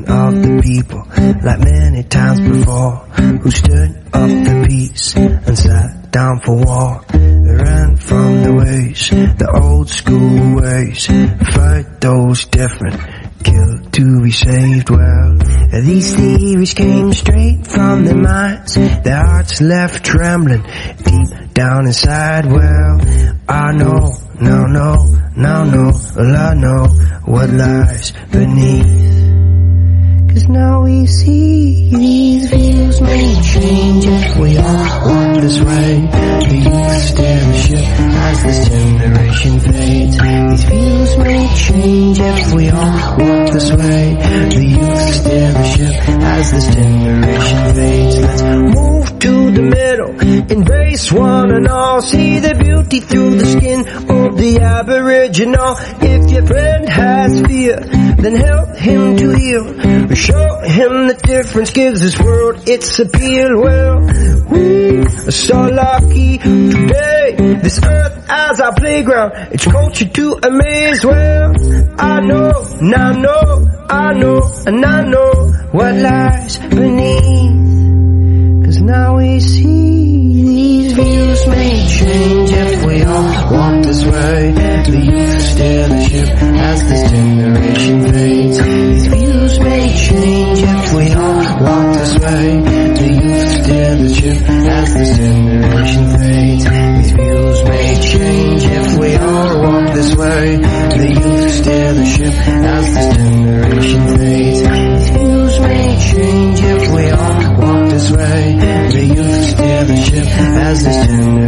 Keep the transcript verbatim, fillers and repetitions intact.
of the people, like many times before, who stood up for peace and sat down for war. They ran from the ways, the old school ways, fight those different, kill to be saved. Well, these theories came straight from their minds, their hearts left trembling deep down inside. Well, I know, now know, now know, well I know what lies beneath. Cause now we see these views may change if we all walk this way. The youth steer the ship as this generation fades. These views may change if we all walk this way. The youth steer the ship as this generation fades. Let's move to the middle, embrace one and all. See the beauty through the skin of the Aboriginal. If your friend has fear, then help him to heal. Show him the difference gives this world its appeal. Well, we are so lucky today, this earth as our playground, it's culture to amaze. Well, I know, now know, I know, and I know what lies beneath. Cause now we see these views may change if we all walk this way. The youth steer the ship as this generation fades. These views may change if we all walk this way. The youth steer the ship as this generation fades. These views may change if we all walk this way. The youth steer the ship as this generation fades. These views may change if we all walk this way. The youth steer the ship as this generation